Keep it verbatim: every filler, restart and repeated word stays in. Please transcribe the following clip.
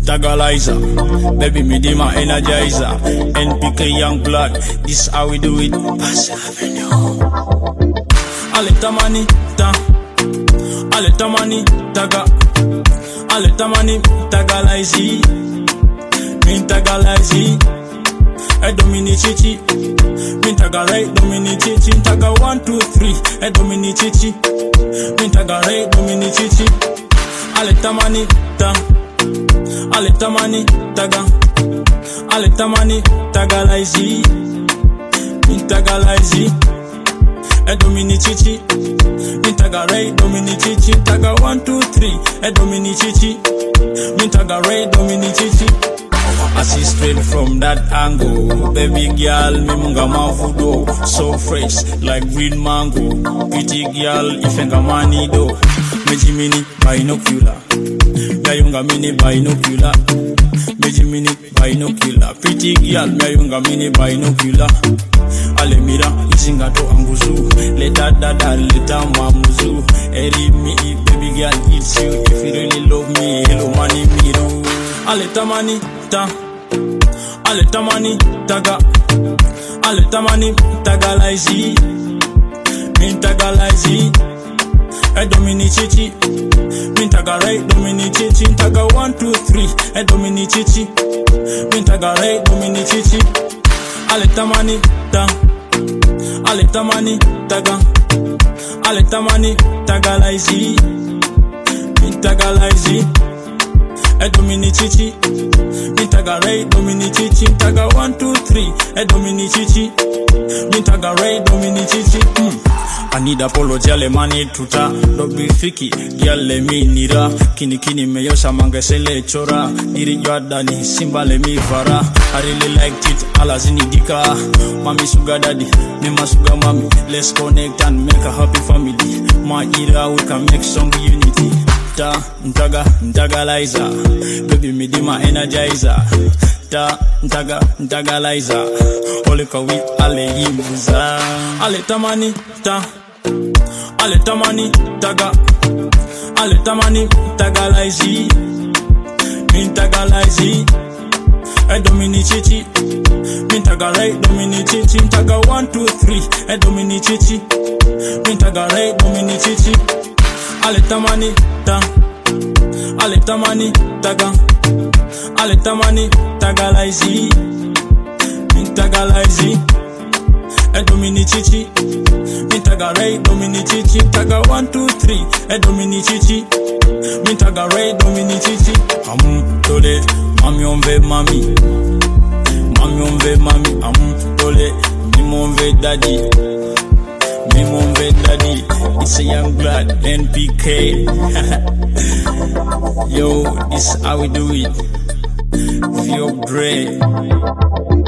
Tagalizer, baby me di my energizer. N P K young blood, this how we do it. Pass Avenue. Aleta money, ta. Aleta money, taga. Aleta money, tagalize. Min tagalize. I domini chichi. Min tagarai, domini chichi. Taga one, two, three. I domini chichi. Min tagarai, domini chichi. Aleta money, ta. Aleta money, taga. Aleta money, tagalize. Min tagalize. I domini chichi. Min tagarai, domini chichi. Taga one, two, three. I domini chichi. Min tagarai, domini chichi. I see straight from that angle. Baby girl, me munga mavudo. So fresh, like green mango. Pretty girl, ifenga mani do. Meji mini binocular. Mayunga mini binocular. Meji mini binocular. Pretty girl, mayunga mini binocular. Ale mira, izinga to anguzu. Leta dada, leta mamuzu. Eri me, baby girl, it's you. If you really love me, hello money, miru. Aleta money, ta. Aleta money, taga. Aleta money, tagalize. Min tagalize. I domini chichi. Min tagarai, domini chichi. Taga one, two, three. I domini chichi. Min tagarai, domini chichi. Aleta money, ta. Aleta money, taga. Aleta money, tagalize. Min tagalize. I domini chichi. Min tagarai, domini chichi. Taga one, two, three. I domini chichi. Min tagarai, domini chichi. Mm. I need apology, ale mani tuta. Dobi fiki, gyale mi nira. Kini kini me yosha mangesele chora. Iri yadani, simba le mi fara. I really liked it, ala zini dika. Mami sugar daddy, me ma sugar mami. Let's connect and make a happy family. Ma ira, we can make song unity. Ta, ntaga, ntagalizer. Baby me di ma energizer. Ta, ntaga, ntagalizer. Ole kawi, ale yimuza. Ale tamani, ta. Ale tamani, taga. Ale tamani, tagalize. Min tagalize. I domini chichi. Min tagarai, domini chichi. Taga one, two, three. I domini chichi. Min tagarai, domini chichi. Ale tamani, ta. Ale tamani, taga. Ale tamani, tagalize. Min tagalize. I domini chichi. Min tagarai, domini chichi. Taga one, two, three. I domini chichi. Min tagarai, domini chichi. Am tole, mami onve mami. Mami onve mami. Am tole, mimi onve daddy. Mimi onve daddy. It's a young blood, N P K. Yo, this how we do it. Feel great.